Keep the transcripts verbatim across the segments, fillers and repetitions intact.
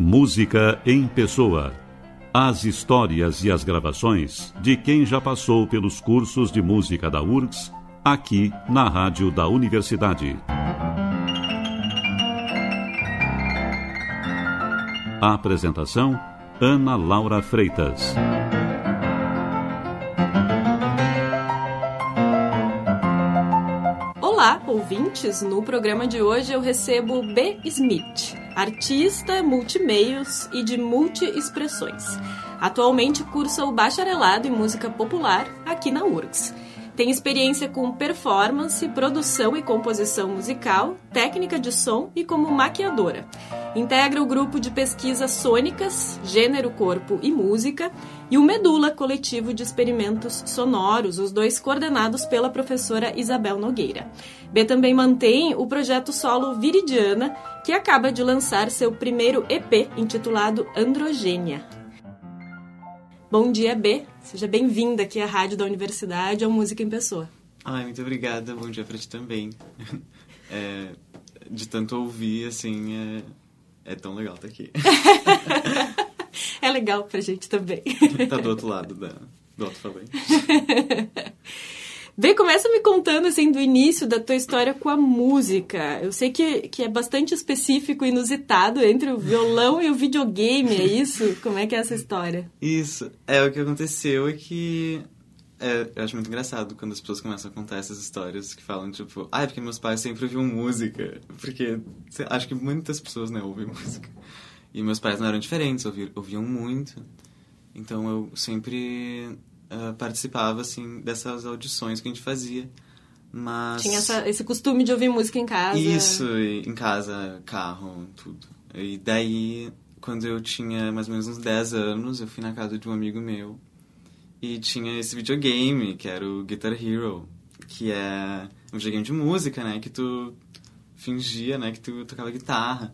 Música em Pessoa. As histórias e as gravações de quem já passou pelos cursos de música da U R G S, aqui na Rádio da Universidade. A apresentação, Ana Laura Freitas. Olá, ouvintes! No programa de hoje eu recebo B. Smith, artista, multimeios e de multi-expressões. Atualmente cursa o bacharelado em música popular aqui na U R G S. Tem experiência com performance, produção e composição musical, técnica de som e como maquiadora. Integra o grupo de pesquisa Sônicas, Gênero, Corpo e Música, e o Medula, coletivo de experimentos sonoros, os dois coordenados pela professora Isabel Nogueira. B também mantém o projeto solo Viridiana, que acaba de lançar seu primeiro E P, intitulado Androgênia. Bom dia, B. Seja bem-vinda aqui à Rádio da Universidade, ao Música em Pessoa. Ai, muito obrigada. Bom dia pra ti também. É, de tanto ouvir, assim, é, é tão legal estar aqui. É legal pra gente também. Tá do outro lado da, do alto-falante. B, começa me contando, assim, do início da tua história com a música. Eu sei que, que é bastante específico e inusitado entre o violão e o videogame, é isso? Como é que é essa história? Isso. É, o que aconteceu é que... É, eu acho muito engraçado quando as pessoas começam a contar essas histórias que falam, tipo... Ah, é porque meus pais sempre ouviam música. Porque acho que muitas pessoas, né, ouvem música. E meus pais não eram diferentes, ouviam, ouviam muito. Então eu sempre... Uh, participava, assim, dessas audições que a gente fazia, mas... Tinha essa, esse costume de ouvir música em casa. Isso, em casa, carro, tudo. E daí, quando eu tinha mais ou menos uns dez anos, eu fui na casa de um amigo meu e tinha esse videogame, que era o Guitar Hero, que é um videogame de música, né, que tu fingia, né, que tu tocava guitarra.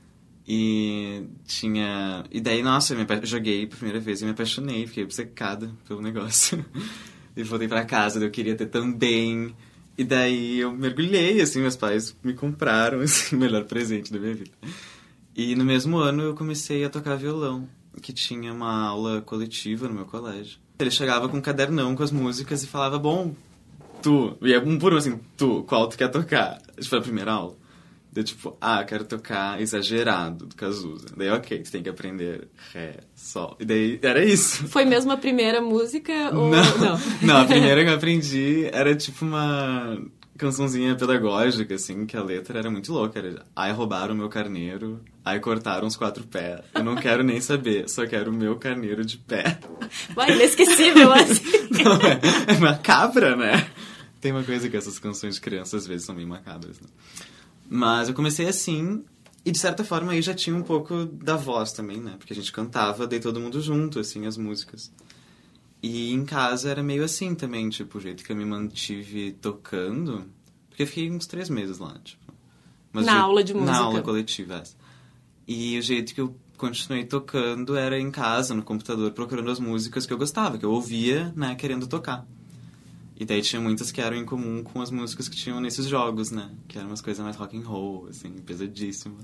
E tinha... E daí, nossa, eu me apa... joguei pela primeira vez e me apaixonei. Fiquei obcecada pelo negócio. E voltei pra casa, eu queria ter também. E daí eu mergulhei, assim, meus pais me compraram, assim, o melhor presente da minha vida. E no mesmo ano eu comecei a tocar violão, que tinha uma aula coletiva no meu colégio. Ele chegava com um cadernão com as músicas e falava, bom, tu... E é um por um, assim, tu, qual tu quer tocar? Isso foi a primeira aula. Daí, tipo, ah, quero tocar Exagerado, do Cazuza. Daí, ok, tu tem que aprender Ré, Sol. E daí, era isso. Foi mesmo a primeira música ou não? Não, não a primeira que eu aprendi era, tipo, uma cançãozinha pedagógica, assim, que a letra era muito louca. Era, ai, roubaram o meu carneiro, ai, cortaram os quatro pés. Eu não quero nem saber, só quero o meu carneiro de pé. Vai, inesquecível, assim. Não, é, é macabra, né? Tem uma coisa que essas canções de criança, às vezes, são bem macabras, né? Mas eu comecei assim, e de certa forma aí já tinha um pouco da voz também, né? Porque a gente cantava, daí todo mundo junto, assim, as músicas. E em casa era meio assim também, tipo, o jeito que eu me mantive tocando... Porque eu fiquei uns três meses lá, tipo... Mas na jeito, aula de música? Na aula coletiva, essa. E o jeito que eu continuei tocando era em casa, no computador, procurando as músicas que eu gostava, que eu ouvia, né, querendo tocar. E daí tinha muitas que eram em comum com as músicas que tinham nesses jogos, né? Que eram umas coisas mais rock and roll, assim, pesadíssimas.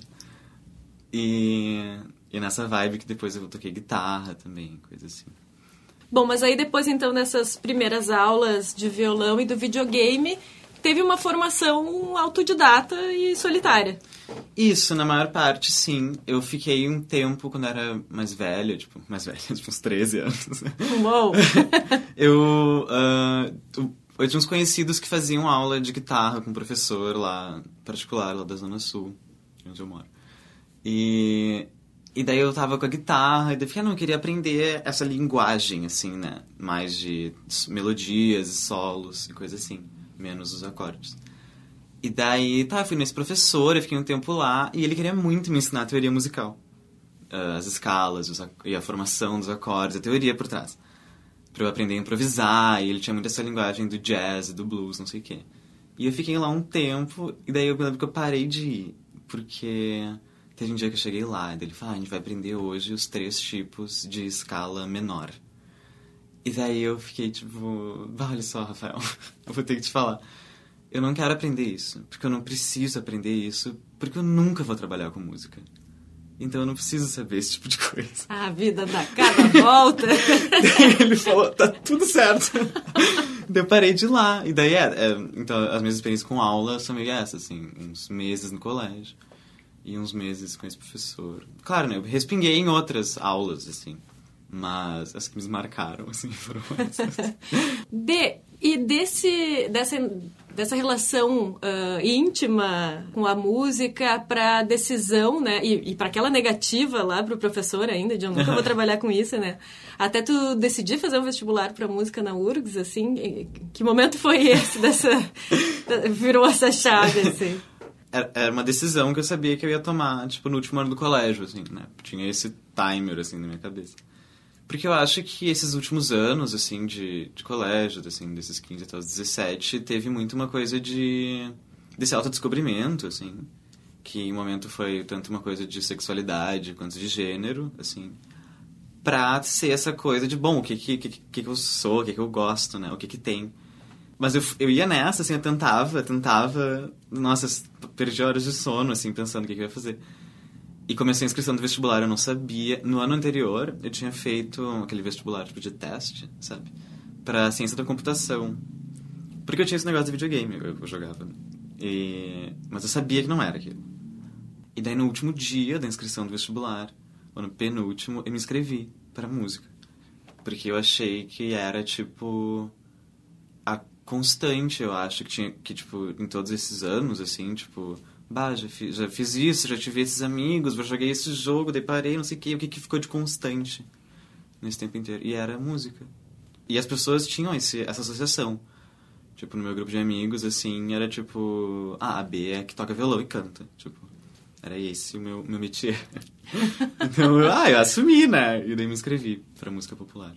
E, e nessa vibe que depois eu toquei guitarra também, coisa assim. Bom, mas aí depois, então, dessas primeiras aulas de violão e do videogame, teve uma formação autodidata e solitária. Isso, na maior parte, sim. Eu fiquei um tempo, quando era mais velha, tipo, mais velha, tipo, uns treze anos. Uou! eu, uh, eu tinha uns conhecidos que faziam aula de guitarra com um professor lá, particular, lá da Zona Sul, onde eu moro. E, e daí eu tava com a guitarra, e daí eu não queria aprender essa linguagem, assim, né? Mais de melodias e solos e coisa assim, menos os acordes. E daí, tá, eu fui nesse professor, eu fiquei um tempo lá, e ele queria muito me ensinar a teoria musical. Uh, as escalas, os, e a formação dos acordes, a teoria por trás. Pra eu aprender a improvisar, e ele tinha muito essa linguagem do jazz, do blues, não sei o quê. E eu fiquei lá um tempo, e daí eu me lembro que eu parei de ir, porque teve um dia que eu cheguei lá, e daí ele falou, ah, a gente vai aprender hoje os três tipos de escala menor. E daí eu fiquei tipo, ah, olha só, Rafael, eu vou ter que te falar. Eu não quero aprender isso, porque eu não preciso aprender isso, porque eu nunca vou trabalhar com música. Então eu não preciso saber esse tipo de coisa. A vida dá cada volta. Daí ele falou, tá tudo certo. Daí eu parei de ir lá. E daí, é, é, então, as minhas experiências com aula são meio essas, assim, uns meses no colégio e uns meses com esse professor. Claro, né, eu respinguei em outras aulas, assim, mas as que me marcaram, assim, foram essas. De, e desse, dessa, dessa relação uh, íntima com a música para decisão, né? E, e para aquela negativa lá pro professor ainda, de eu nunca vou trabalhar com isso, né? Até tu decidir fazer um vestibular para música na U R G S, assim, que momento foi esse dessa... virou essa chave, assim? Era uma decisão que eu sabia que eu ia tomar, tipo, no último ano do colégio, assim, né? Tinha esse timer, assim, na minha cabeça. Porque eu acho que esses últimos anos, assim, de, de colégio, assim, desses quinze até os dezessete, teve muito uma coisa de... desse autodescobrimento, assim. Que em um momento foi tanto uma coisa de sexualidade quanto de gênero, assim. Pra ser essa coisa de, bom, o que que, que, que eu sou, o que que eu gosto, né? O que que tem. Mas eu, eu ia nessa, assim, eu tentava, tentava... Nossa, perdi horas de sono, assim, pensando o que que eu ia fazer. E comecei a inscrição do vestibular, eu não sabia. No ano anterior, eu tinha feito aquele vestibular tipo de teste, sabe? Pra ciência da computação. Porque eu tinha esse negócio de videogame, eu, eu jogava. E... Mas eu sabia que não era aquilo. E daí no último dia da inscrição do vestibular, ou no penúltimo, eu me inscrevi pra música. Porque eu achei que era, tipo... a constante, eu acho, que tinha, que, tipo, em todos esses anos, assim, tipo... Bah, já fiz, já fiz isso, já tive esses amigos, já joguei esse jogo, daí parei, não sei o que, o que, que ficou de constante nesse tempo inteiro. E era a música. E as pessoas tinham esse, essa associação. Tipo, no meu grupo de amigos, assim, era tipo... Ah, a B é que toca violão e canta. Tipo, era esse o meu, meu métier. Então, eu, ah, eu assumi, né? E daí me inscrevi pra música popular.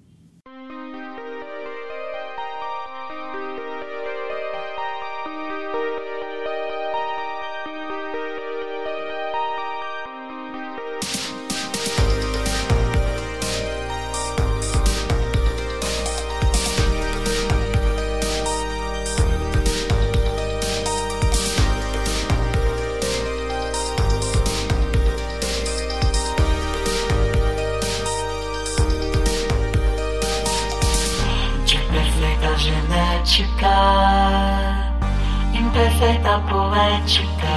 Imperfeita poética,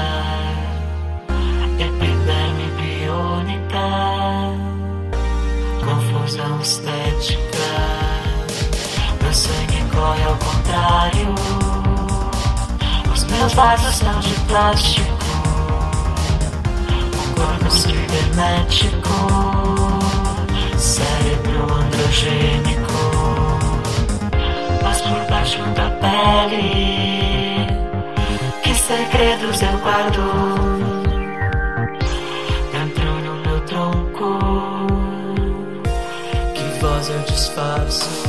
epiderme biônica, confusão estética. Meu sangue corre ao contrário, os meus vasos são de plástico, um corpo cibernético, cérebro androgênico, mas por baixo da pele que segredos eu guardo dentro no meu tronco, que voz eu disfarço.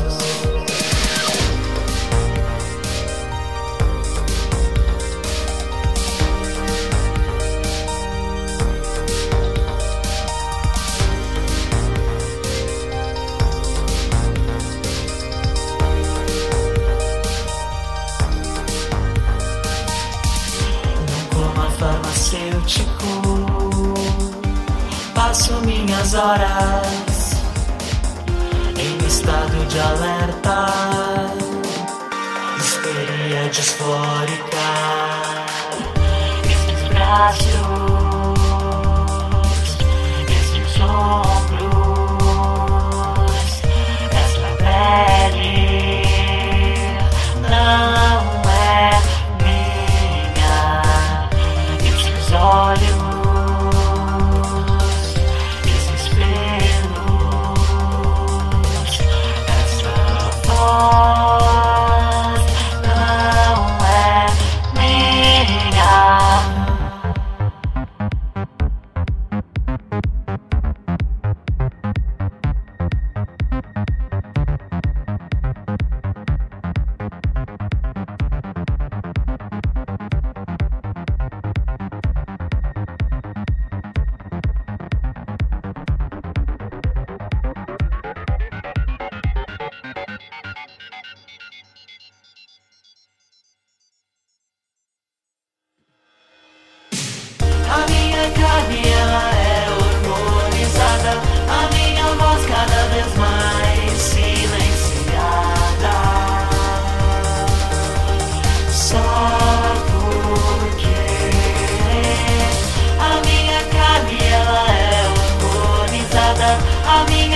Passo minhas horas em estado de alerta, histeria disfórica. Esses braços, esses ombros, essa pele não é minha. Esses olhos,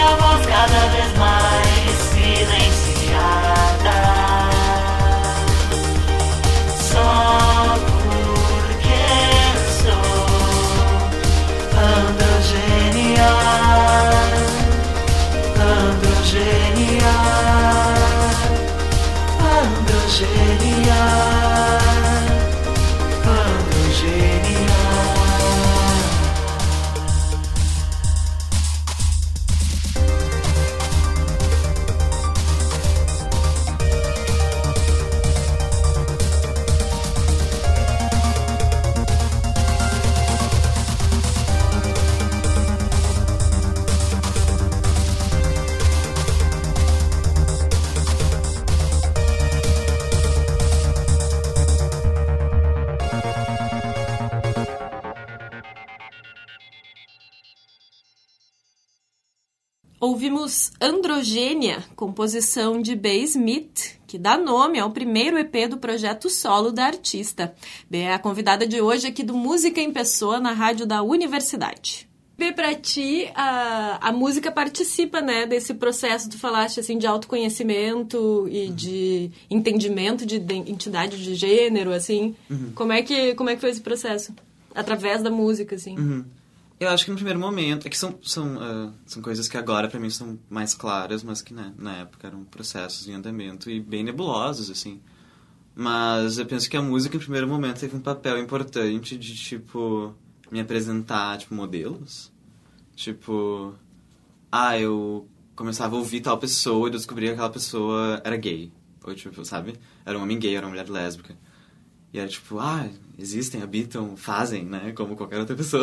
a voz cada vez mais silenciada. Só porque sou androgênia, androgênia, androgênia, androgênia. Ouvimos Androgênia, composição de B. Smith, que dá nome ao primeiro E P do projeto solo da artista. B é a convidada de hoje aqui do Música em Pessoa, na rádio da Universidade. B, pra ti, a, a música participa, né, desse processo, tu falaste, assim, de autoconhecimento e uhum. de entendimento de identidade de gênero, assim. Uhum. Como é que, como é que foi esse processo? Através da música, assim. Uhum. Eu acho que no primeiro momento... É que são, são, uh, são coisas que agora, pra mim, são mais claras, mas que, né, na época eram processos em andamento e bem nebulosos, assim. Mas eu penso que a música, em primeiro momento, teve um papel importante de, tipo, me apresentar, tipo, modelos. Tipo... Ah, eu começava a ouvir tal pessoa e descobria que aquela pessoa era gay. Ou, tipo, sabe? Era um homem gay, era uma mulher lésbica. E era tipo, ah, existem, habitam, fazem, né? Como qualquer outra pessoa.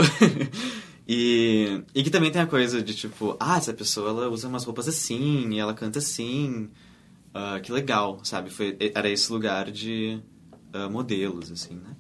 e, e que também tem a coisa de tipo, ah, essa pessoa ela usa umas roupas assim, e ela canta assim. Uh, que legal, sabe? Foi, era esse lugar de uh, modelos, assim, né?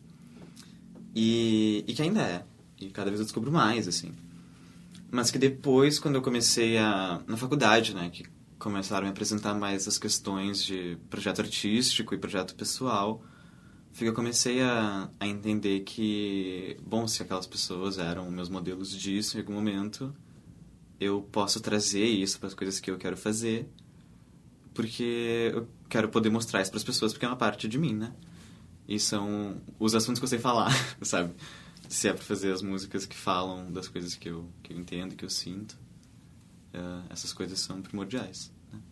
E, e que ainda é. E cada vez eu descubro mais, assim. Mas que depois, quando eu comecei a... Na faculdade, né? Que começaram a me apresentar mais as questões de projeto artístico e projeto pessoal... Eu comecei a, a entender que, bom, se aquelas pessoas eram meus modelos disso em algum momento, eu posso trazer isso para as coisas que eu quero fazer, porque eu quero poder mostrar isso para as pessoas, porque é uma parte de mim, né? E são os assuntos que eu sei falar, sabe? Se é para fazer as músicas que falam das coisas que eu, que eu entendo, que eu sinto, uh, essas coisas são primordiais.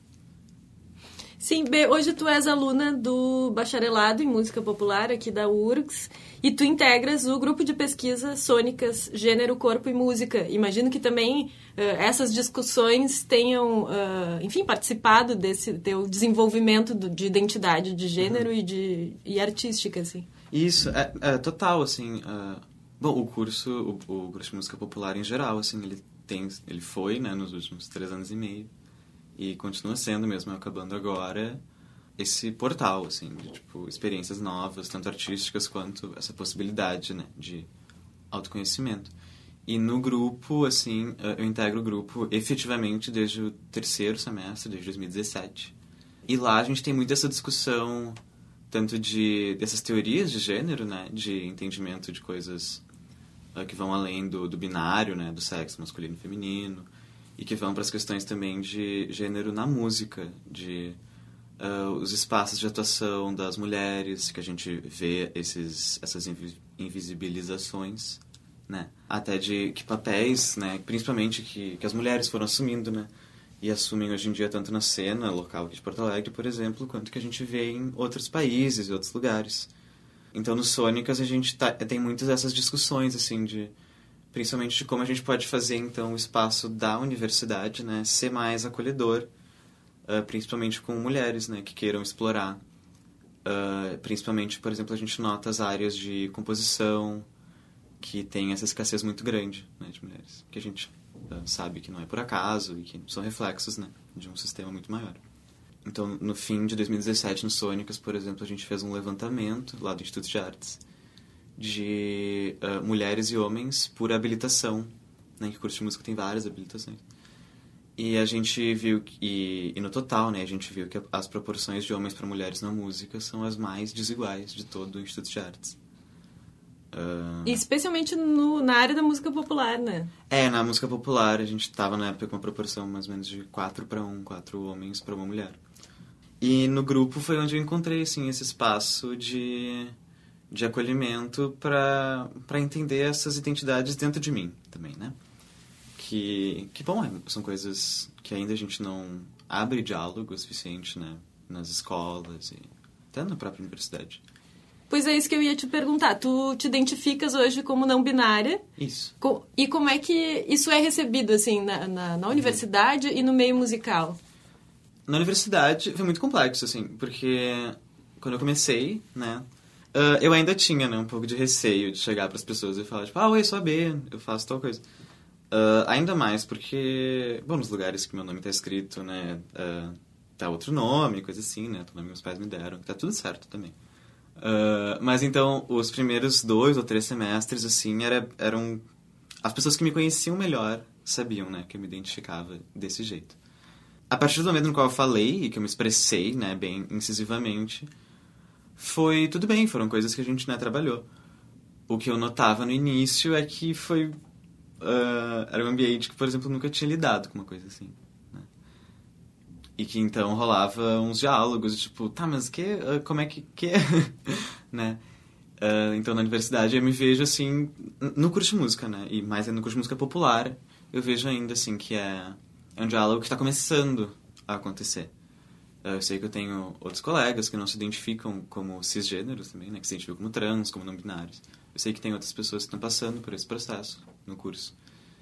Sim, B, hoje tu és aluna do bacharelado em música popular aqui da U R G S e tu integras o grupo de pesquisa Sônicas, Gênero, Corpo e Música. Imagino que também uh, essas discussões tenham, uh, enfim, participado desse teu desenvolvimento do, de identidade de gênero uhum. e, de, e artística, assim. Isso, é, é total, assim... Uh, bom, o curso, o, o curso de música popular em geral, assim, ele, tem, ele foi, né, nos últimos três anos e meio. E continua sendo, mesmo acabando agora, esse portal, assim, de, tipo, experiências novas, tanto artísticas quanto essa possibilidade, né, de autoconhecimento. E no grupo, assim, eu integro o grupo efetivamente desde o terceiro semestre, desde dois mil e dezessete. E lá a gente tem muito essa discussão, tanto de dessas teorias de gênero, né, de entendimento de coisas uh, que vão além do, do binário, né, do sexo masculino e feminino, e que vão para as questões também de gênero na música, de uh, os espaços de atuação das mulheres, que a gente vê esses, essas invi- invisibilizações, né? Até de que papéis, né? Principalmente que, que as mulheres foram assumindo, né? E assumem hoje em dia tanto na cena local de Porto Alegre, por exemplo, quanto que a gente vê em outros países e outros lugares. Então, no Sônicas, a gente tá, tem muitas dessas discussões, assim, de... principalmente de como a gente pode fazer, então, o espaço da universidade, né, ser mais acolhedor, uh, principalmente com mulheres, né, que queiram explorar. Uh, principalmente, por exemplo, a gente nota as áreas de composição, que tem essa escassez muito grande, né, de mulheres, que a gente uh, sabe que não é por acaso e que são reflexos, né, de um sistema muito maior. Então, no fim de dois mil e dezessete, no Sônicas, por exemplo, a gente fez um levantamento lá do Instituto de Artes, de uh, mulheres e homens por habilitação, né, que o curso de música tem várias habilitações. E a gente viu, que, e, e no total, né, a gente viu que as proporções de homens para mulheres na música são as mais desiguais de todo o Instituto de Artes. Uh... E especialmente no, na área da música popular, né? É, na música popular a gente tava na época com uma proporção mais ou menos de quatro para um, quatro homens para uma mulher. E no grupo foi onde eu encontrei, assim, esse espaço de, de acolhimento para para entender essas identidades dentro de mim também, né? Que, que bom, é, são coisas que ainda a gente não abre diálogo o suficiente, né? Nas escolas e até na própria universidade. Pois é isso que eu ia te perguntar. Tu te identificas hoje como não binária. Isso. E como é que isso é recebido, assim, na, na, na universidade uhum. e no meio musical? Na universidade foi muito complexo, assim, porque quando eu comecei, né, uh, eu ainda tinha, né, um pouco de receio de chegar para as pessoas e falar, tipo, ah, oi, sou a B, eu faço tal coisa. Uh, ainda mais porque, bom, nos lugares que meu nome tá escrito, né, uh, tá outro nome, coisa assim, né, o nome que meus pais me deram, tá tudo certo também. Uh, mas então, os primeiros dois ou três semestres, assim, era, eram... As pessoas que me conheciam melhor sabiam, né, que eu me identificava desse jeito. A partir do momento no qual eu falei e que eu me expressei, né, bem incisivamente, foi tudo bem, foram coisas que a gente, né, trabalhou. O que eu notava no início é que foi... Uh, era um ambiente que, por exemplo, eu nunca tinha lidado com uma coisa assim, né? E que então rolava uns diálogos, tipo, tá, mas que, uh, como é que... que? né? Uh, então, na universidade, eu me vejo, assim, no curso de música, né? E mais no curso de música popular, eu vejo ainda, assim, que é... É um diálogo que está começando a acontecer. Eu sei que eu tenho outros colegas que não se identificam como cisgêneros também, né? Que se identificam como trans, como não binários. Eu sei que tem outras pessoas que estão passando por esse processo no curso.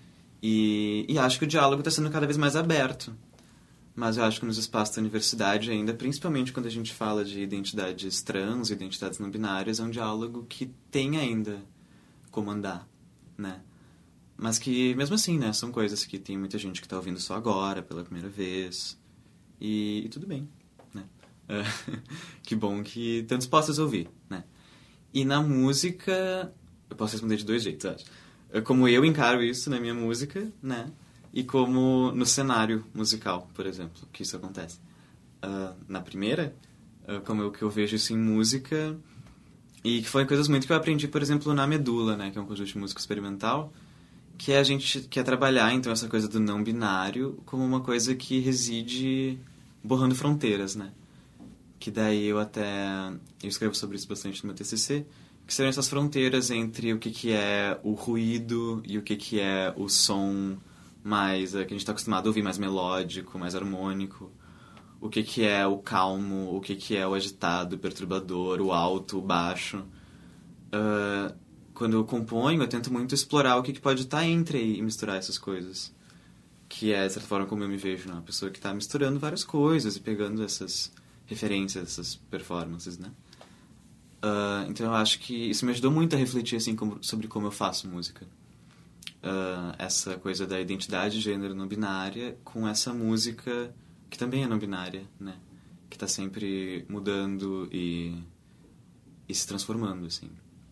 E, e acho que o diálogo está sendo cada vez mais aberto. Mas eu acho que nos espaços da universidade ainda, principalmente quando a gente fala de identidades trans, identidades não binárias, é um diálogo que tem ainda como andar, né? Mas que, mesmo assim, né, são coisas que tem muita gente que está ouvindo só agora, pela primeira vez. E, e tudo bem, né? Uh, que bom que estão dispostos a ouvir, né? E na música, eu posso responder de dois jeitos, acho. Como eu encaro isso na minha música, né? E como no cenário musical, por exemplo, que isso acontece. Uh, na primeira, uh, como eu, que eu vejo isso em música, e que foi coisas muito que eu aprendi, por exemplo, na Medula, né? Que é um conjunto de música experimental, que a gente quer trabalhar, então, essa coisa do não binário como uma coisa que reside borrando fronteiras, né? Que daí eu até... Eu escrevo sobre isso bastante no meu T C C, que seriam essas fronteiras entre o que, que é o ruído e o que, que é o som mais... que a gente está acostumado a ouvir, mais melódico, mais harmônico. O que, que é o calmo, o que, que é o agitado, o perturbador, o alto, o baixo. Uh, Quando eu componho, eu tento muito explorar o que, que pode estar entre aí e misturar essas coisas. Que é, de certa forma, como eu me vejo, né? Uma pessoa que está misturando várias coisas e pegando essas referências, essas performances, né? Uh, então, eu acho que isso me ajudou muito a refletir, assim, como, sobre como eu faço música. Uh, essa coisa da identidade de gênero não binária com essa música que também é não binária, né? Que está sempre mudando e, e se transformando, assim.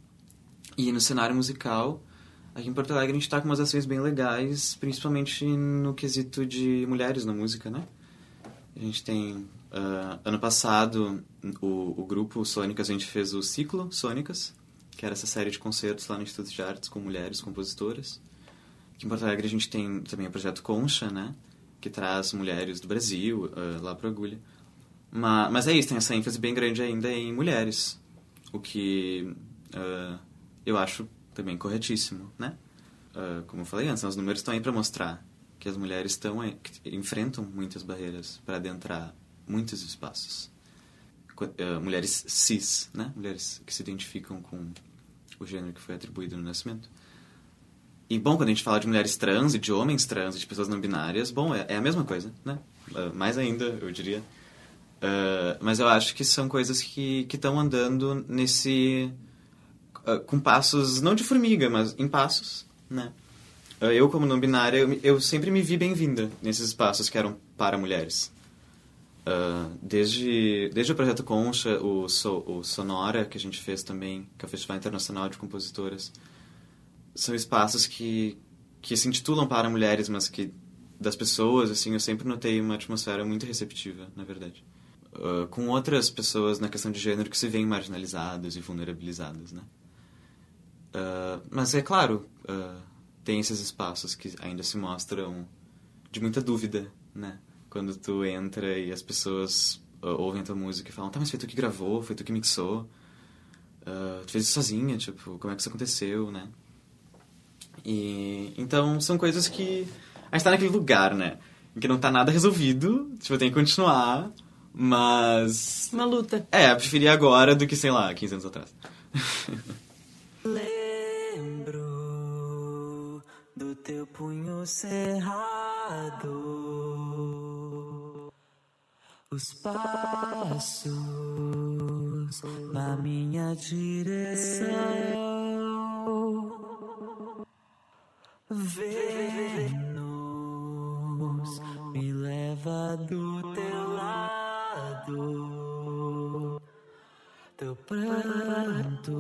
E no cenário musical, aqui em Porto Alegre a gente está com umas ações bem legais, principalmente no quesito de mulheres na música, né? A gente tem, uh, ano passado, o, o grupo Sônicas, a gente fez o ciclo Sônicas, que era essa série de concertos lá no Instituto de Artes com mulheres compositoras. Aqui em Porto Alegre a gente tem também o projeto Concha, né? Que traz mulheres do Brasil uh, lá para Agulha. Mas, mas é isso, tem essa ênfase bem grande ainda em mulheres, o que... Uh, eu acho também corretíssimo, né? Uh, como eu falei antes, os números estão aí para mostrar que as mulheres estão aí, que enfrentam muitas barreiras para adentrar muitos espaços. Uh, mulheres cis, né? Mulheres que se identificam com o gênero que foi atribuído no nascimento. E, bom, quando a gente fala de mulheres trans e de homens trans e de pessoas não binárias, bom, é, é a mesma coisa, né? Uh, mais ainda, eu diria. Uh, mas eu acho que são coisas que estão andando nesse... Uh, com passos, não de formiga, mas em passos, né? Uh, eu, como não binária, eu, eu sempre me vi bem-vinda nesses espaços que eram para mulheres. Uh, desde, desde o Projeto Concha, o, so, o Sonora, que a gente fez também, que é o Festival Internacional de Compositoras, são espaços que, que se intitulam para mulheres, mas que, das pessoas, assim, eu sempre notei uma atmosfera muito receptiva, na verdade. Uh, com outras pessoas na questão de gênero que se veem marginalizadas e vulnerabilizadas, né? Uh, mas é claro, uh, tem esses espaços que ainda se mostram de muita dúvida, né? Quando tu entra e as pessoas uh, ouvem a tua música e falam, tá, mas foi tu que gravou, foi tu que mixou, uh, tu fez isso sozinha, tipo, como é que isso aconteceu, né? E então são coisas que a gente tá naquele lugar, né? Em que não tá nada resolvido, tipo, tem que continuar, mas... Uma luta. É, eu preferia agora do que, sei lá, quinze anos atrás. Lembro do teu punho cerrado, os passos na minha direção, Vênus me leva do teu lado, teu pranto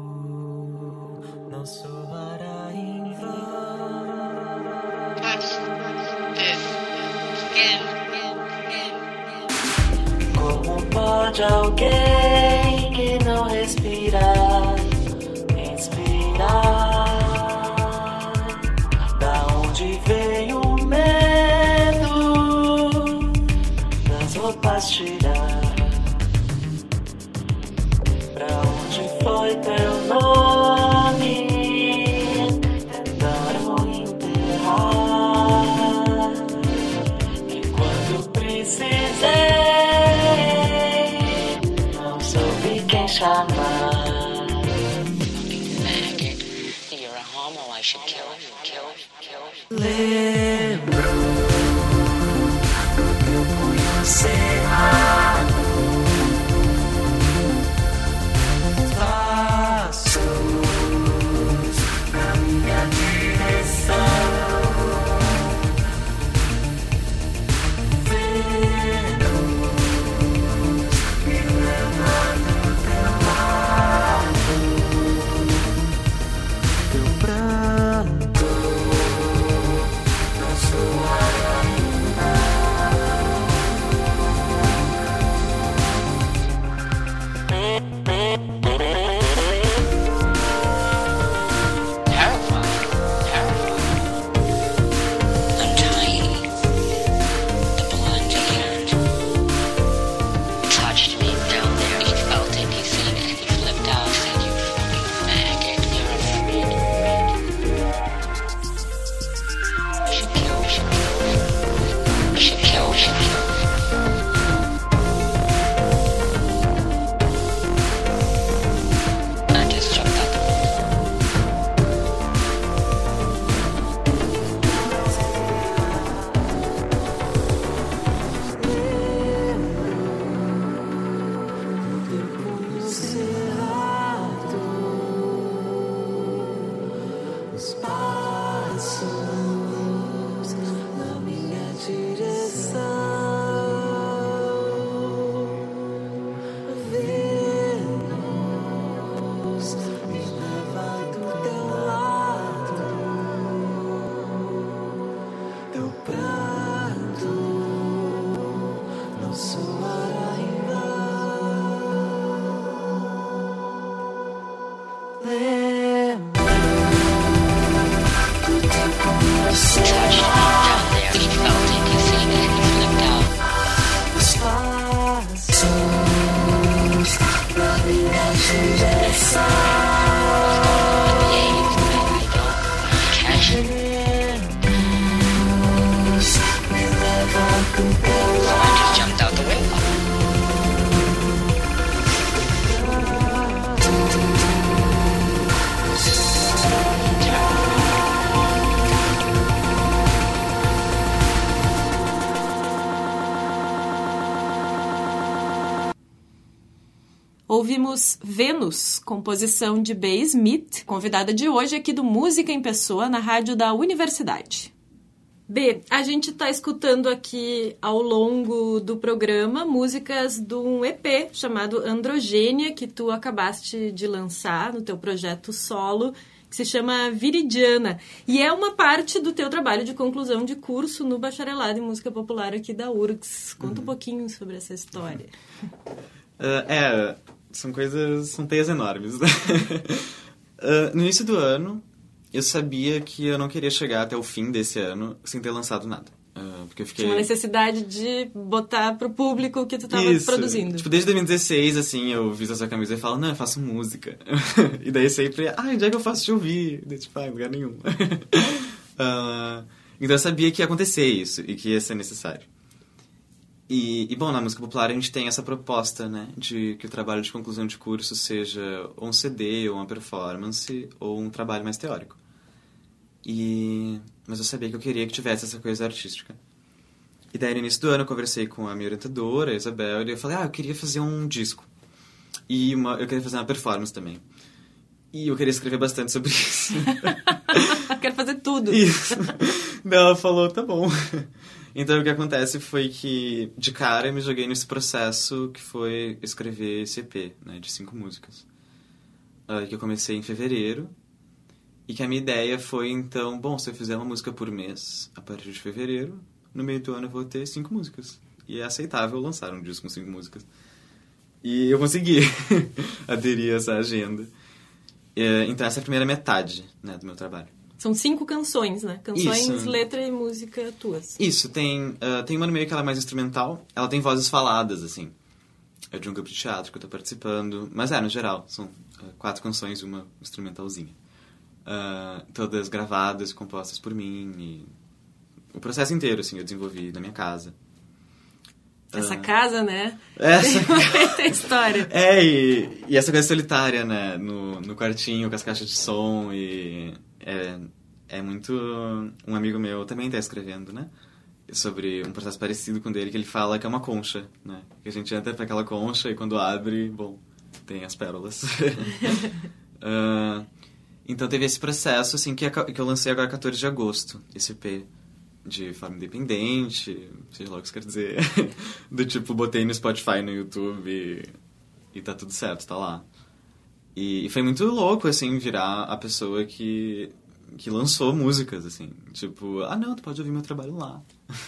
não soará em vão. Como pode alguém que não respira inspirar? Da onde vem o medo das roupas tirar? Pra onde foi teu nome? Tentaram enterrar. E quando precisei, não soube quem chamar. You're a homo, I should kill you, kill you, kill you. Lembro do teu punho cerrado, passos na minha direção, Vênus me leva do teu lado, teu pranto não soará em Terrifying, terrifying. I'm tiny. The blood here touched me down there. He felt it, he seen it, he flipped out, said, you fucking faggot, you're a freak. I should kill, I should kill. I should kill, I should kill. I just jumped out the window. cerrado, os passos na minha direção, Vênus me leva do teu lado, teu pranto não soará em Lembro do teu punho cerrado, Down there, he felt it, he seen it, he flipped out. os passos na minha direção, Behave, I don't catch it. Vênus me leva do teu So I lado, just jumped out the window. Ouvimos Vênus, composição de B. Smith, convidada de hoje aqui do Música em Pessoa, na rádio da Universidade. B, a gente está escutando aqui ao longo do programa músicas de um E P chamado Androgênia, que tu acabaste de lançar no teu projeto solo, que se chama Viridiana. E é uma parte do teu trabalho de conclusão de curso no Bacharelado em Música Popular aqui da U R G S. Conta um pouquinho sobre essa história. Uh, é, são coisas, são teias enormes. Uh, no início do ano, eu sabia que eu não queria chegar até o fim desse ano sem ter lançado nada. Uh, porque eu fiquei... Tinha uma necessidade de botar pro público o que tu tava Isso. produzindo. Tipo, desde dois mil e dezesseis, assim, eu visto essa camisa e falo, não, eu faço música. E daí sempre, ah, onde é que eu faço te ouvir? E daí, tipo, ah, em lugar nenhum. uh, então eu sabia que ia acontecer isso e que ia ser necessário. E, e, bom, na música popular a gente tem essa proposta, né, de que o trabalho de conclusão de curso seja ou um C D, ou uma performance, ou um trabalho mais teórico. E... Mas eu sabia que eu queria que tivesse essa coisa artística. E daí, no início do ano, eu conversei com a minha orientadora, a Isabel, e eu falei, ah, eu queria fazer um disco. E uma, eu queria fazer uma performance também. E eu queria escrever bastante sobre isso. Quero fazer tudo. Isso. Daí ela falou, tá bom. Então, o que acontece foi que, de cara, eu me joguei nesse processo que foi escrever esse E P, né, de cinco músicas. Uh, que eu comecei em fevereiro. E que a minha ideia foi, então, bom, se eu fizer uma música por mês, a partir de fevereiro, no meio do ano eu vou ter cinco músicas. E é aceitável lançar um disco com cinco músicas. E eu consegui aderir a essa agenda. Então, essa é a primeira metade, né, do meu trabalho. São cinco canções, né? Canções, Isso. letra e música tuas. Isso, tem, uh, tem uma no meio que ela é mais instrumental. Ela tem vozes faladas, assim. É de um grupo de teatro que eu tô participando. Mas é, no geral, são uh, quatro canções e uma instrumentalzinha. Uh, todas gravadas, compostas por mim. E o processo inteiro, assim, eu desenvolvi na minha casa. Essa uh, casa, né? Essa... Tem história. É, e, e essa coisa solitária, né? No, no quartinho, com as caixas de som. E é, é muito... Um amigo meu também tá escrevendo, né? Sobre um processo parecido com o dele, que ele fala que é uma concha, né? Que a gente entra pra aquela concha e quando abre, bom, tem as pérolas. uh, Então teve esse processo, assim, que eu lancei agora quatorze de agosto, esse E P, de forma independente, seja lá o que isso quer dizer. Do tipo, botei no Spotify, no YouTube e, e tá tudo certo, tá lá. E, e foi muito louco, assim, virar a pessoa que, que lançou músicas, assim. Tipo, ah não, tu pode ouvir meu trabalho lá.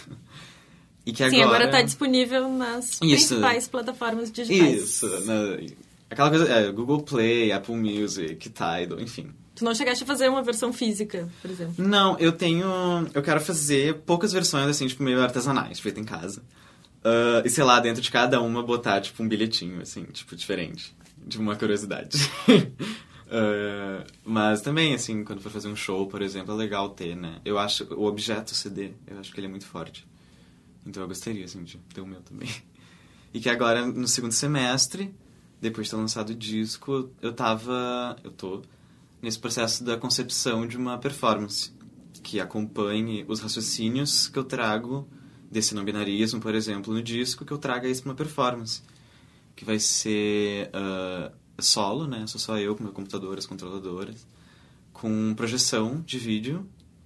E que agora... Sim, agora tá disponível nas Isso. principais plataformas digitais. Isso, na... aquela coisa, é, Google Play, Apple Music, Tidal, enfim. Tu não chegaste a fazer uma versão física, por exemplo? Não, eu tenho... Eu quero fazer poucas versões, assim, tipo, meio artesanais, feita em casa. Uh, e, sei lá, dentro de cada uma botar, tipo, um bilhetinho, assim, tipo, diferente. De uma curiosidade. uh, mas também, assim, quando for fazer um show, por exemplo, é legal ter, né? Eu acho... O objeto C D, eu acho que ele é muito forte. Então eu gostaria, assim, de ter o meu também. E que agora, no segundo semestre, depois de ter lançado o disco, eu tava... Eu tô... nesse processo da concepção de uma performance que acompanhe os raciocínios que eu trago desse não-binarismo, por exemplo, no disco, que eu traga isso para uma performance. Que vai ser uh, solo, né? Sou só eu com meu computador, as controladoras, com projeção de vídeo.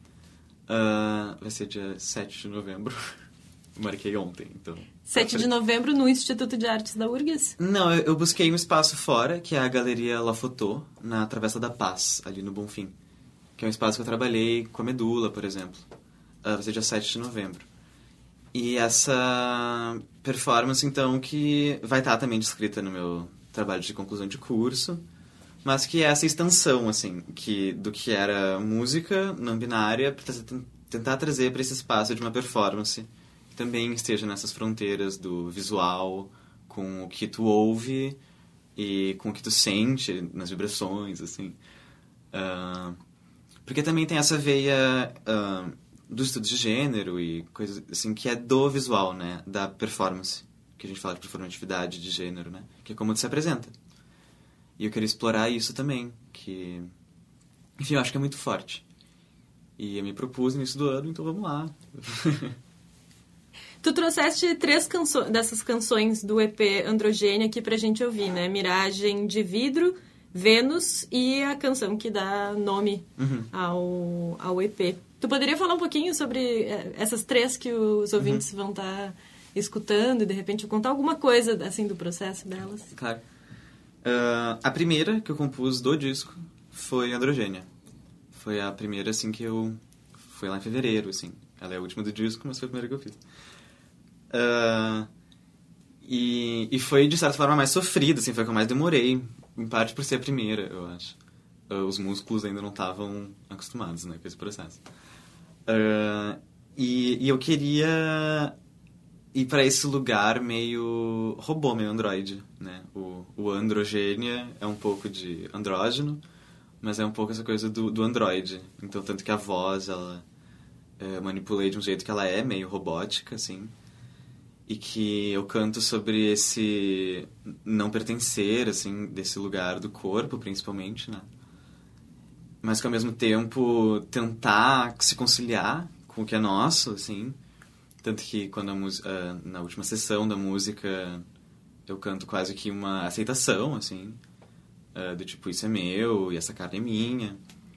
Uh, vai ser dia sete de novembro. Marquei ontem, então... sete de novembro no Instituto de Artes da U R G S? Não, eu, eu busquei um espaço fora, que é a Galeria La Photo, na Travessa da Paz, ali no Bonfim. Que é um espaço que eu trabalhei com a Medula, por exemplo. Uh, vai ser dia sete de novembro. E essa performance, então, que vai estar também descrita no meu trabalho de conclusão de curso, mas que é essa extensão, assim, que, do que era música não binária, para tentar trazer para esse espaço de uma performance que também esteja nessas fronteiras do visual, com o que tu ouve e com o que tu sente nas vibrações, assim. Uh, porque também tem essa veia uh, dos estudos de gênero e coisas assim, que é do visual, né? Da performance, que a gente fala de performatividade de gênero, né? Que é como tu se apresenta. E eu queria explorar isso também, que... Enfim, eu acho que é muito forte. E eu me propus no início do ano, então vamos lá. Tu trouxeste três canções, dessas canções do E P Androgênia aqui pra gente ouvir, né? Miragem de Vidro, Vênus e a canção que dá nome uhum. ao, ao E P. Tu poderia falar um pouquinho sobre essas três que os ouvintes uhum. vão estar escutando e, de repente, contar alguma coisa, assim, do processo delas? Claro. Uh, a primeira que eu compus do disco foi Androgênia. Foi a primeira, assim, que eu... Foi lá em fevereiro, assim. Ela é a última do disco, mas foi a primeira que eu fiz. Uh, e, e foi, de certa forma, mais sofrida, assim. Foi a que eu mais demorei. Em parte por ser a primeira, eu acho. uh, os músculos ainda não estavam acostumados, né, com esse processo. Uh, e, e eu queria ir para esse lugar meio robô, meio androide, né? O, o androgênia é um pouco de andrógeno, mas é um pouco essa coisa do, do androide. Então, tanto que a voz, ela é, manipulei de um jeito que ela é meio robótica, assim. E que eu canto sobre esse não pertencer, assim, desse lugar do corpo, principalmente, né? Mas que, ao mesmo tempo, tentar se conciliar com o que é nosso, assim. Tanto que, quando a música, na última sessão da música, eu canto quase que uma aceitação, assim, uh, do tipo, isso é meu, e essa carne é minha.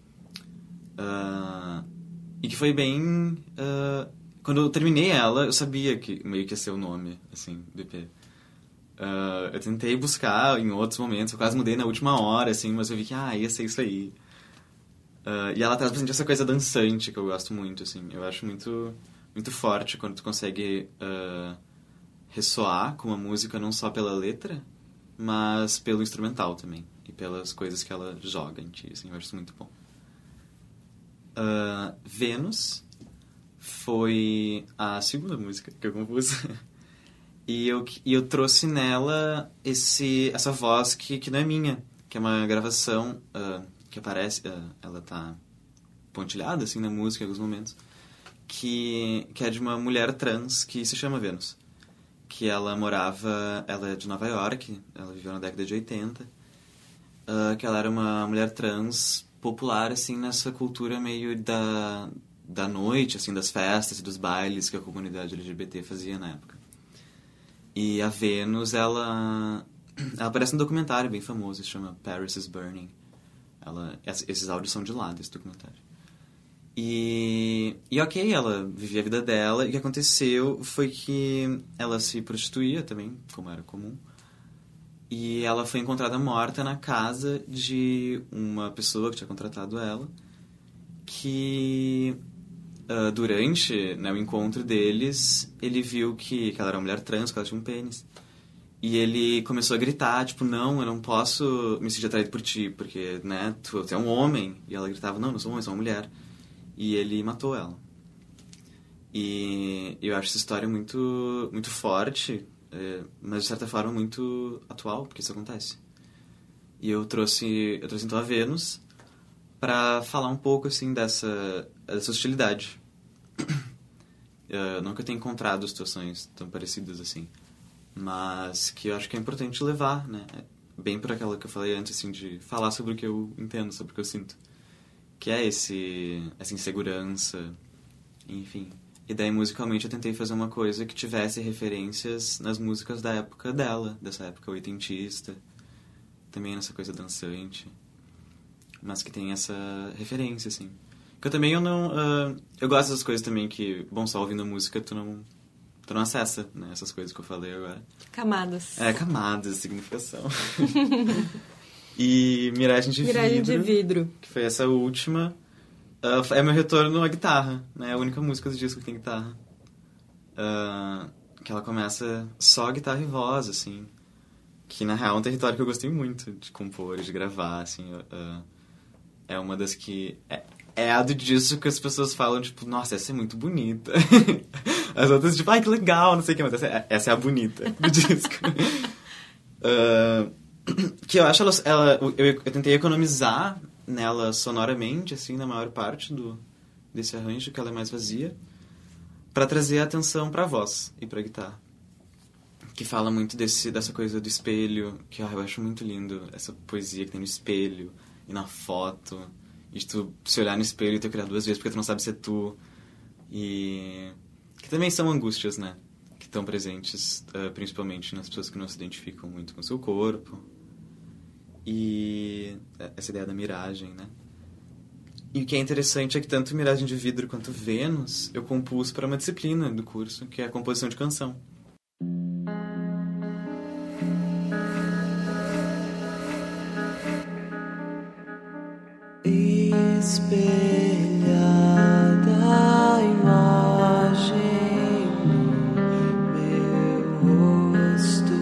Uh, e que foi bem... Uh, quando eu terminei ela, eu sabia que meio que ia ser o nome, assim, do E P. Uh, eu tentei buscar em outros momentos, eu quase mudei na última hora, assim, mas eu vi que, ah, ia ser isso aí. Uh, e ela traz bastante essa coisa dançante, que eu gosto muito, assim. Eu acho muito, muito forte quando tu consegue uh, ressoar com a música, não só pela letra, mas pelo instrumental também. E pelas coisas que ela joga em ti, assim. Eu acho isso muito bom. Uh, Vênus foi a segunda música que eu compus. e, eu, e eu trouxe nela esse, essa voz que, que não é minha, que é uma gravação uh, que aparece, uh, ela tá pontilhada assim na música em alguns momentos, que, que é de uma mulher trans que se chama Vênus. Que ela morava, ela é de Nova York, ela viveu na década de oitenta, uh, que ela era uma mulher trans popular assim nessa cultura meio da... da noite, assim, das festas e dos bailes que a comunidade L G B T fazia na época. E a Vênus, ela, ela aparece num documentário bem famoso, se chama Paris is Burning. Ela, esses áudios são de lá desse documentário. E, e ok, ela vivia a vida dela, e o que aconteceu foi que ela se prostituía também, como era comum, e ela foi encontrada morta na casa de uma pessoa que tinha contratado ela, que... Uh, durante, né, o encontro deles, ele viu que, que ela era uma mulher trans, que ela tinha um pênis. E ele começou a gritar, tipo, não, eu não posso me sentir atraído por ti, porque, né, tu, tu é um homem. E ela gritava, não, eu não sou um homem, sou uma mulher. E ele matou ela. E eu acho essa história muito, muito forte, é, mas de certa forma muito atual, porque isso acontece. E eu trouxe, eu trouxe então a Vênus para falar um pouco, assim, dessa, dessa hostilidade. uh, não que eu tenha encontrado situações tão parecidas, assim, mas que eu acho que é importante levar, né? Bem por aquela que eu falei antes, assim, de falar sobre o que eu entendo, sobre o que eu sinto. Que é esse, essa insegurança, enfim. E daí, musicalmente, eu tentei fazer uma coisa que tivesse referências nas músicas da época dela, dessa época oitentista, também nessa coisa dançante, mas que tem essa referência, assim. Que eu também, eu não... Uh, eu gosto dessas coisas também que, bom, só ouvindo a música, tu não, tu não acessa, né? Essas coisas que eu falei agora. Camadas. É, camadas, significação. E Miragem de Miragem Vidro. de Vidro. Que foi essa última. Uh, é meu retorno à guitarra, né? É a única música do disco que tem guitarra. Uh, que ela começa só guitarra e voz, assim. Que, na real, é um território que eu gostei muito de compor, de gravar, assim. Uh, é uma das que... É, é a do disco que as pessoas falam, tipo, nossa, essa é muito bonita. As outras, tipo, ai, que legal, não sei o que, mas essa é, essa é a bonita do disco. uh, que eu acho ela... ela eu, eu tentei economizar nela sonoramente, assim, na maior parte do, desse arranjo, que ela é mais vazia, pra trazer a atenção pra voz e pra guitarra. Que fala muito desse, dessa coisa do espelho, que ah, eu acho muito lindo, essa poesia que tem no espelho e na foto, e de tu se olhar no espelho e tu criar duas vezes porque tu não sabe se é tu. E que também são angústias, né? Que estão presentes, uh, principalmente nas pessoas que não se identificam muito com o seu corpo. E essa ideia da miragem, né? E o que é interessante é que tanto Miragem de Vidro quanto Vênus eu compus para uma disciplina do curso, que é a composição de canção. Espelhada a imagem no meu rosto,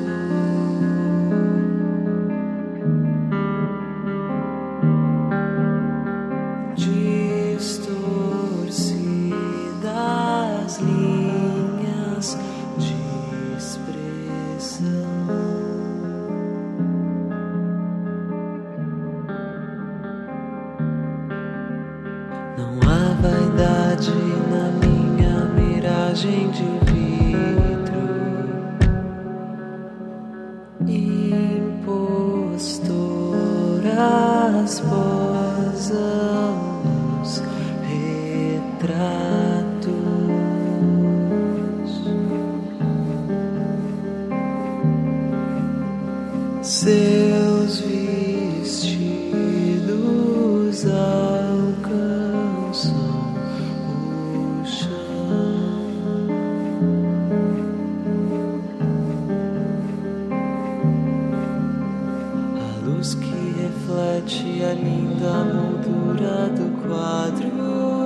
Seus vestidos alcançam o chão. A luz que reflete a linda moldura do quadro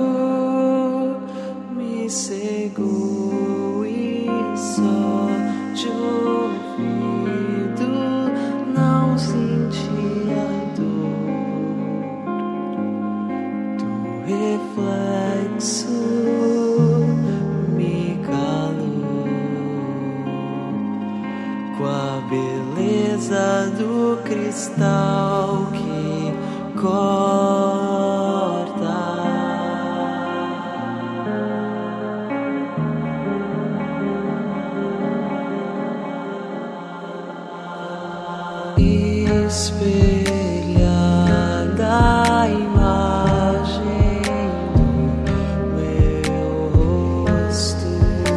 me cegou e só de ouvido não senti a dor do reflexo, me calou com a beleza do cristal que corta. Espelhada a imagem do meu rosto,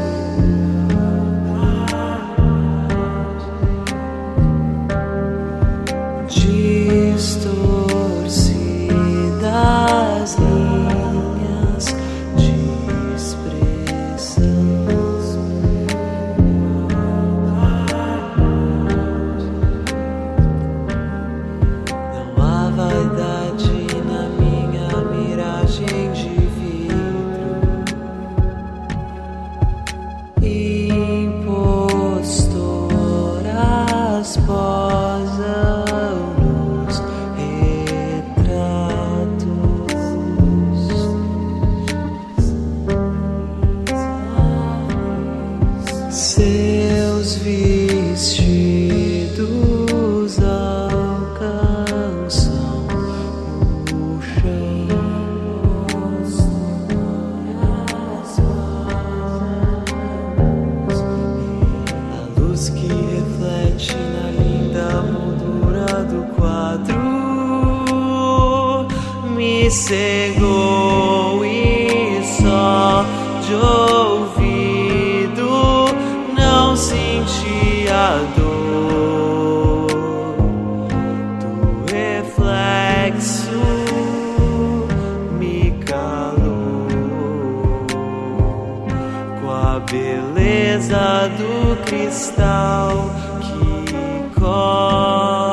distorcidas linhas de expressão. Vaidade na minha miragem de vidro, impostoras posam nos retratos. Seus vestidos alcançam o chão. A luz que reflete na linda moldura do quadro me cegou e só de ouvido não senti a dor do reflexo, me calou com a beleza do cristal que corta.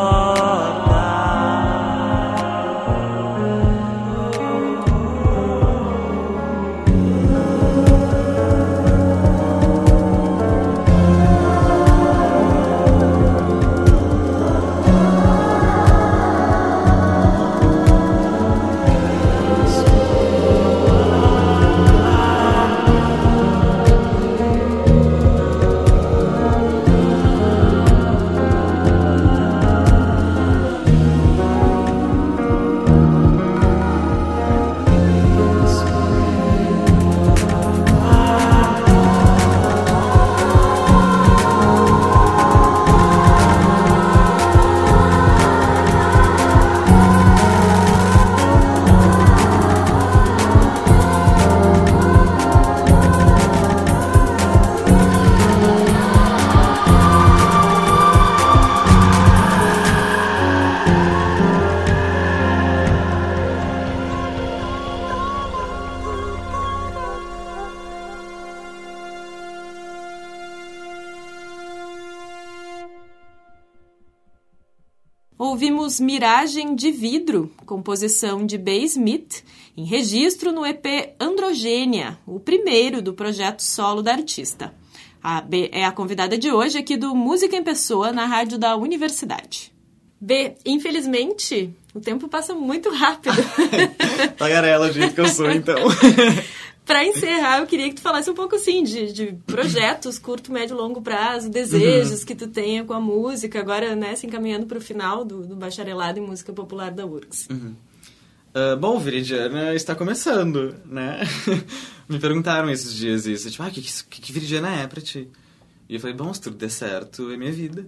Ouvimos Miragem de Vidro, composição de B. Smith, em registro no E P Androgênia, o primeiro do projeto solo da artista. A B é a convidada de hoje aqui do Música em Pessoa, na rádio da Universidade. B, infelizmente, o tempo passa muito rápido. Tagarela, do jeito que eu sou, então. Para encerrar, eu queria que tu falasse um pouco, assim, de, de projetos, curto, médio, longo prazo, desejos uhum. que tu tenha com a música, agora, né, se encaminhando para o final do, do bacharelado em música popular da U R G S. Uhum. Uh, bom, o Viridiana está começando, né? Me perguntaram esses dias isso, tipo, ah, o que, que, que Viridiana é pra ti? E eu falei, bom, se tudo der certo, é minha vida.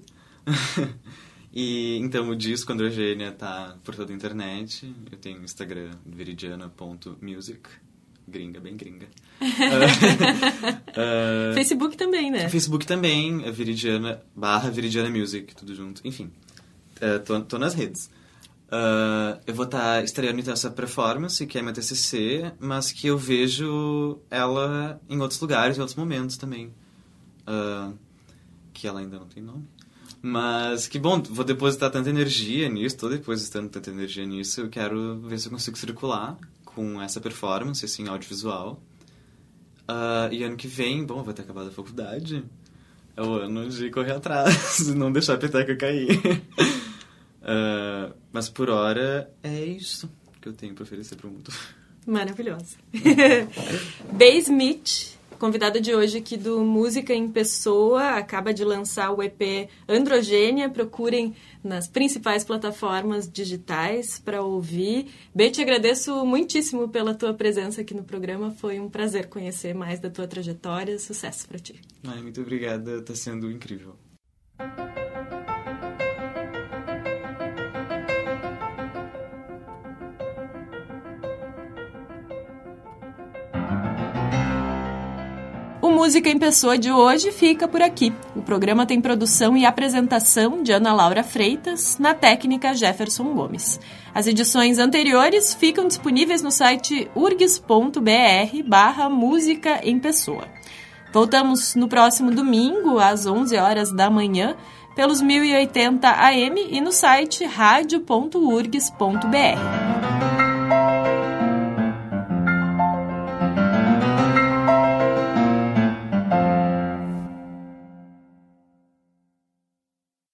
E, então, o disco Androgênia tá por toda a internet. Eu tenho o Instagram, viridiana ponto music. Gringa, bem gringa. uh, Facebook também, né? Facebook também, é Viridiana, barra Viridiana Music, tudo junto. Enfim, É, tô, tô nas redes. Uh, eu vou estar tá estreando então essa performance, que é minha T C C, mas que eu vejo ela em outros lugares, em outros momentos também. Uh, que ela ainda não tem nome. Mas que bom, vou depositar tanta energia nisso, tô depositando tanta energia nisso, eu quero ver se eu consigo circular com essa performance, assim, audiovisual. Uh, e ano que vem, bom, vai ter acabado a faculdade. É o ano de correr atrás, não deixar a peteca cair. uh, mas por hora é isso que eu tenho para oferecer para o mundo. Maravilhosa. Bey Smith, convidada de hoje aqui do Música em Pessoa, acaba de lançar o E P Androgênia. Procurem nas principais plataformas digitais para ouvir. Bey, te agradeço muitíssimo pela tua presença aqui no programa. Foi um prazer conhecer mais da tua trajetória. Sucesso para ti. Ai, muito obrigada, está sendo incrível. O Música em Pessoa de hoje fica por aqui. O programa tem produção e apresentação de Ana Laura Freitas, na técnica Jefferson Gomes. As edições anteriores ficam disponíveis no site urgs ponto br barra música em pessoa. Voltamos no próximo domingo, às onze horas da manhã, pelos mil e oitenta A M e no site rádio ponto urgs ponto br.